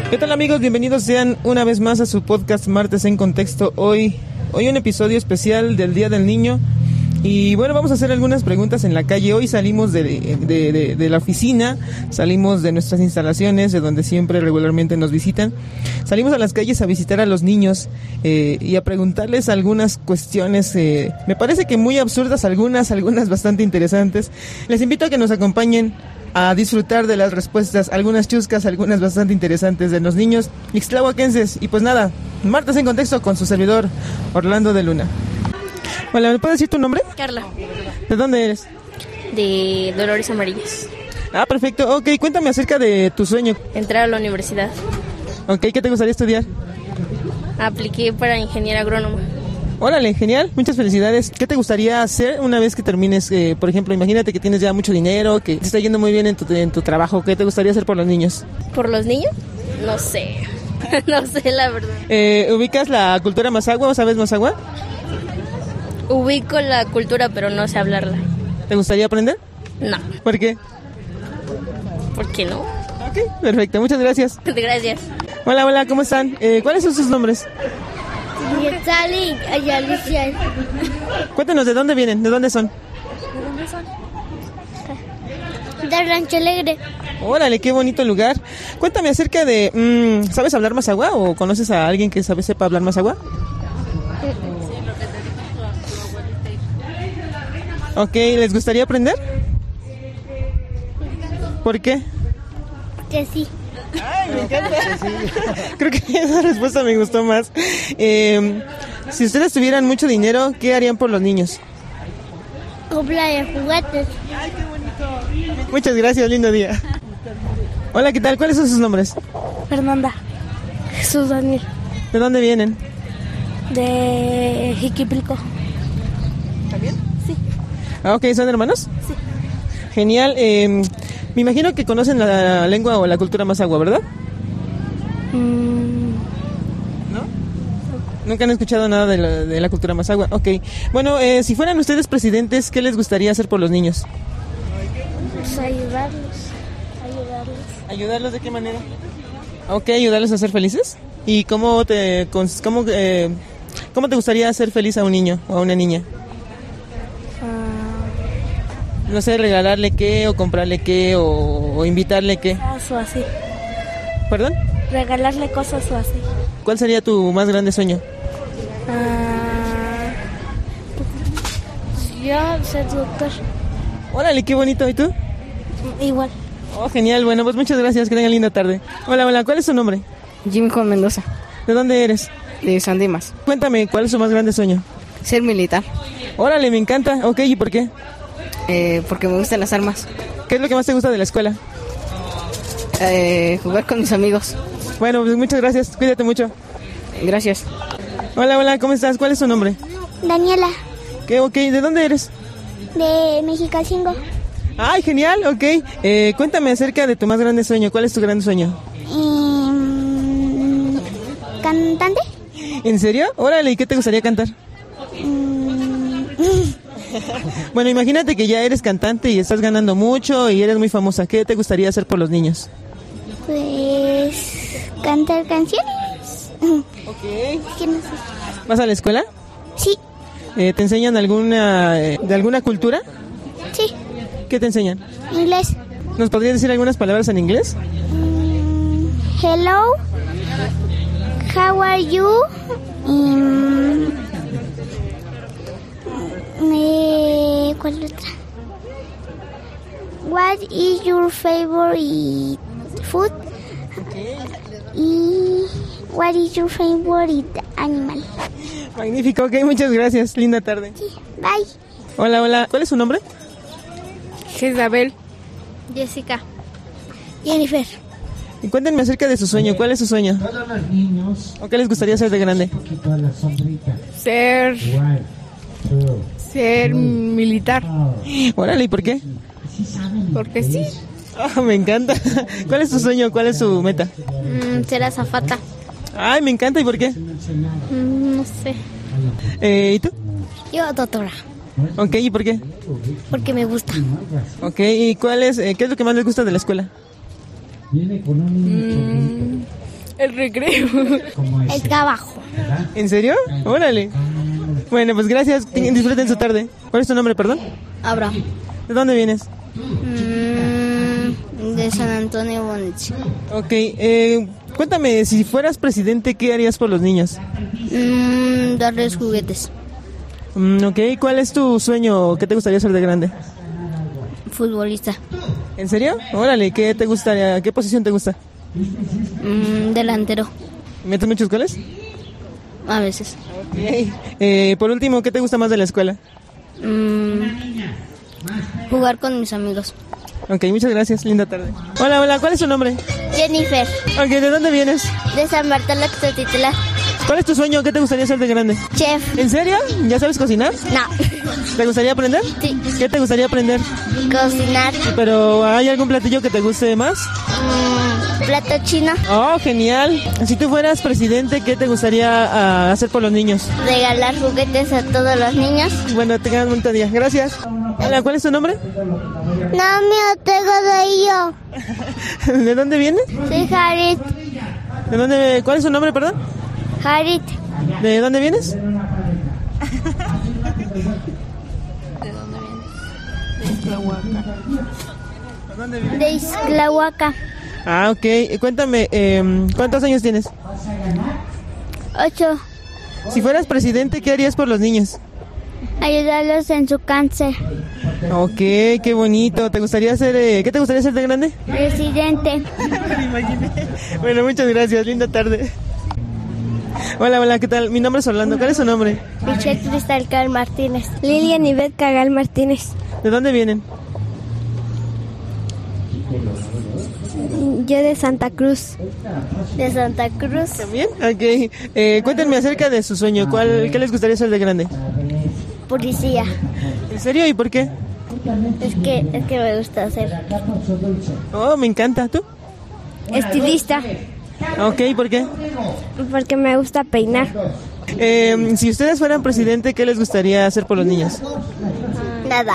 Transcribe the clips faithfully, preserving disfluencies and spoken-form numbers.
¿Qué tal, amigos? Bienvenidos sean una vez más a su podcast Martes en Contexto. Hoy, hoy un episodio especial del Día del Niño. Y bueno, vamos a hacer algunas preguntas en la calle. Hoy salimos de, de, de, de la oficina, salimos de nuestras instalaciones, de donde siempre regularmente nos visitan. Salimos a las calles a visitar a los niños eh, y a preguntarles algunas cuestiones, eh, me parece que muy absurdas algunas, algunas bastante interesantes. Les invito a que nos acompañen a disfrutar de las respuestas, algunas chuscas, algunas bastante interesantes de los niños ixtlahuaquenses. Y pues nada, Martes en Contexto con su servidor, Orlando de Luna. Hola, ¿me puedes decir tu nombre? Carla. ¿De dónde eres? De Dolores Amarillas. Ah, perfecto. Ok, cuéntame acerca de tu sueño. Entrar a la universidad. Ok, ¿qué te gustaría estudiar? Apliqué para ingeniera agrónoma. Órale, genial, muchas felicidades. ¿Qué te gustaría hacer una vez que termines? Eh, por ejemplo, imagínate que tienes ya mucho dinero, que te está yendo muy bien en tu, en tu trabajo. ¿Qué te gustaría hacer por los niños? ¿Por los niños? No sé. No sé, la verdad. Eh, ¿Ubicas la cultura mazahua o sabes mazahua? Ubico la cultura, pero no sé hablarla. ¿Te gustaría aprender? No. ¿Por qué? ¿Por qué no? Ok, perfecto, muchas gracias. Gracias. Hola, hola, ¿cómo están? Eh, ¿Cuáles son sus nombres? Yetzali y Alicia. Cuéntanos, ¿de dónde vienen? ¿De dónde son? ¿De dónde son? De Rancho Alegre. Órale, qué bonito lugar. Cuéntame acerca de... Mmm, ¿sabes hablar mazahua o conoces a alguien que sabe sepa hablar mazahua? Ok, ¿les gustaría aprender? ¿Por qué? Que sí. Ay, me encanta. Creo que esa respuesta me gustó más. Eh, si ustedes tuvieran mucho dinero, ¿qué harían por los niños? Compra de juguetes. Ay, qué bonito. Muchas gracias, lindo día. Hola, ¿qué tal? ¿Cuáles son sus nombres? Fernanda. Jesús Daniel. ¿De dónde vienen? De Jiquipilco. ¿También? Sí. Ah, ok, ¿son hermanos? Sí. Genial. Eh, me imagino que conocen la lengua o la cultura mazahua, ¿verdad? Mm. ¿No? Nunca han escuchado nada de la, de la cultura mazahua. Ok. Bueno, eh, si fueran ustedes presidentes, ¿qué les gustaría hacer por los niños? Pues ayudarlos. Ayudarlos. ¿Ayudarlos de qué manera? Ok, ayudarlos a ser felices. ¿Y cómo te, cómo, eh, cómo te gustaría hacer feliz a un niño o a una niña? No sé, regalarle qué, o comprarle qué, o, o invitarle qué. Cosas o así. ¿Perdón? Regalarle cosas o así. ¿Cuál sería tu más grande sueño? Ah, yo ser doctor. Órale, qué bonito. ¿Y tú? Igual. Oh, genial. Bueno, pues muchas gracias. Que tengan linda tarde. Hola, hola. ¿Cuál es tu nombre? Jimmy Juan Mendoza, ¿De dónde eres? de San Dimas. Cuéntame, ¿cuál es tu más grande sueño? Ser militar, Órale, me encanta. Ok, ¿y por qué? eh, porque me gustan las armas. ¿Qué es lo que más te gusta de la escuela? Eh, jugar con mis amigos. Bueno, pues muchas gracias. Cuídate mucho. Gracias. Hola, hola. ¿Cómo estás? ¿Cuál es tu nombre? Daniela. ¿Qué? Ok, ¿de dónde eres? De Mexicalcingo. Ay, genial. Ok. Eh, cuéntame acerca de tu más grande sueño. ¿Cuál es tu gran sueño? Mm, ¿Cantante? ¿En serio? Órale, ¿y qué te gustaría cantar? Mm, Bueno, imagínate que ya eres cantante y estás ganando mucho y eres muy famosa. ¿Qué te gustaría hacer por los niños? Pues cantar canciones. Ok. Que no sé. ¿Vas a la escuela? Sí, Eh, ¿Te enseñan alguna eh, de alguna cultura? sí. ¿Qué te enseñan? Inglés. ¿Nos podrías decir algunas palabras en inglés? Mm, hello. How are you? Mm, eh, ¿Cuál otra? What is your favorite food? Y what is your favorite animal? Magnífico, ok, muchas gracias. Linda tarde. Sí, bye. Hola, hola. ¿Cuál es su nombre? Jezabel, Jessica. Jennifer. Y cuéntenme acerca de su sueño. ¿Cuál es su sueño? Todos los niños, ¿O qué les gustaría hacer de grande? un poquito a la sombrita. ser, One, two, ser militar, oh. Órale, ¿y por qué? Sí saben porque sí. inglés. Ah, me encanta. ¿Cuál es su sueño? ¿Cuál es su meta? Mm, ser azafata. Ay, me encanta. ¿Y por qué? Mm, no sé. Eh, ¿Y tú? Yo, doctora. Ok, ¿y por qué? Porque me gusta. Ok, ¿y cuál es, eh, qué es lo que más les gusta de la escuela? Viene con un Mm, El recreo. ¿Cómo es? El trabajo. ¿En serio? Órale. Bueno, pues gracias. Disfruten su tarde. ¿Cuál es tu nombre, perdón? Abraham. ¿De dónde vienes? Mm, de San Antonio Bonich. Ok, eh, cuéntame, si fueras presidente, ¿qué harías por los niños? Mm, darles juguetes. Mm, ok, ¿cuál es tu sueño? ¿Qué te gustaría ser de grande? Futbolista. ¿En serio? Órale, ¿qué te gustaría? ¿Qué posición te gusta? Mm, delantero. ¿Metes muchos goles? A veces. Ok. Eh, por último, ¿qué te gusta más de la escuela? Mm, jugar con mis amigos. Ok, muchas gracias, linda tarde. Hola, hola, ¿cuál es tu nombre? Jennifer, Ok, ¿de dónde vienes? de San Bartolo Titular. ¿Cuál es tu sueño? ¿Qué te gustaría ser de grande? Chef. ¿En serio? ¿Ya sabes cocinar? No. ¿Te gustaría aprender? Sí. ¿Qué te gustaría aprender? Cocinar. Pero ¿hay algún platillo que te guste más? Mm, plato chino. Oh, genial. Si tú fueras presidente, ¿qué te gustaría ah, hacer por los niños? Regalar juguetes a todos los niños. Bueno, tengan un buen día. Gracias. Hola, ¿cuál es tu nombre? No, mío, tengo de yo. ¿De dónde vienes? Soy Harit. ¿De dónde? ¿Cuál es tu nombre, perdón? Harit. ¿De dónde vienes? De Ixtlahuaca. Ah, ok. Y cuéntame, eh, ¿cuántos años tienes? Ocho. Si fueras presidente, ¿qué harías por los niños? Ayudarlos en su cáncer. Ok, qué bonito. ¿Te gustaría ser, eh, ¿qué te gustaría ser de grande? Presidente. Bueno, muchas gracias. Linda tarde. Hola, hola, ¿qué tal? Mi nombre es Orlando. ¿Cuál es su nombre? Michelle Cristal Cal Martínez. Lilian Ivette Cagal Martínez. ¿De dónde vienen? Yo de Santa Cruz. De Santa Cruz. ¿También? Ok. Eh, cuéntenme acerca de su sueño. ¿Cuál, ¿Qué les gustaría ser de grande? Policía. ¿En serio? ¿Y por qué? Es que, es que me gusta hacer. Oh, me encanta. ¿Tú? Estilista. Ok, ¿por qué? Porque me gusta peinar. Eh, si ustedes fueran presidente, ¿qué les gustaría hacer por los niños? Nada.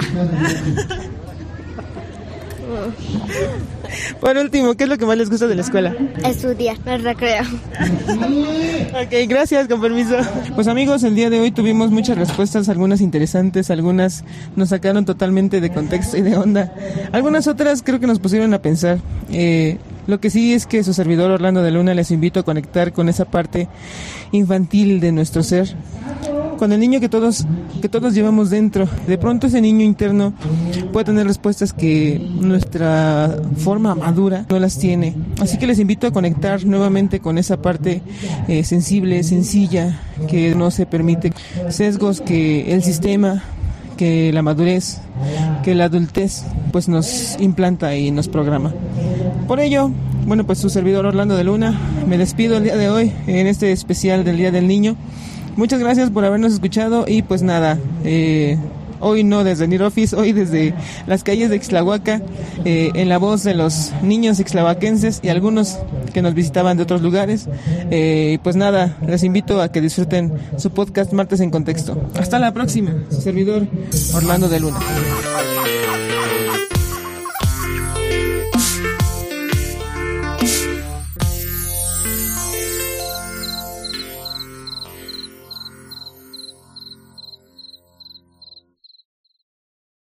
Por último, ¿qué es lo que más les gusta de la escuela? Estudiar. El recreo. Ok, gracias, con permiso. Pues amigos, el día de hoy tuvimos muchas respuestas, algunas interesantes, algunas nos sacaron totalmente de contexto y de onda. Algunas otras creo que nos pusieron a pensar. Eh, lo que sí es que su servidor Orlando de Luna les invito a conectar con esa parte infantil de nuestro ser, con el niño que todos que todos llevamos dentro. De pronto ese niño interno puede tener respuestas que nuestra forma madura no las tiene. Así que les invito a conectar nuevamente con esa parte eh, sensible, sencilla, que no se permite sesgos que el sistema, que la madurez, que la adultez pues nos implanta y nos programa. Por ello, bueno, pues su servidor Orlando de Luna, me despido el día de hoy en este especial del Día del Niño. Muchas gracias por habernos escuchado y pues nada, eh, hoy no desde Near Office, hoy desde las calles de Ixtlahuaca, eh, en la voz de los niños ixtlahuaquenses y algunos que nos visitaban de otros lugares. Eh, pues nada, les invito a que disfruten su podcast Martes en Contexto. Hasta la próxima, su servidor Orlando de Luna.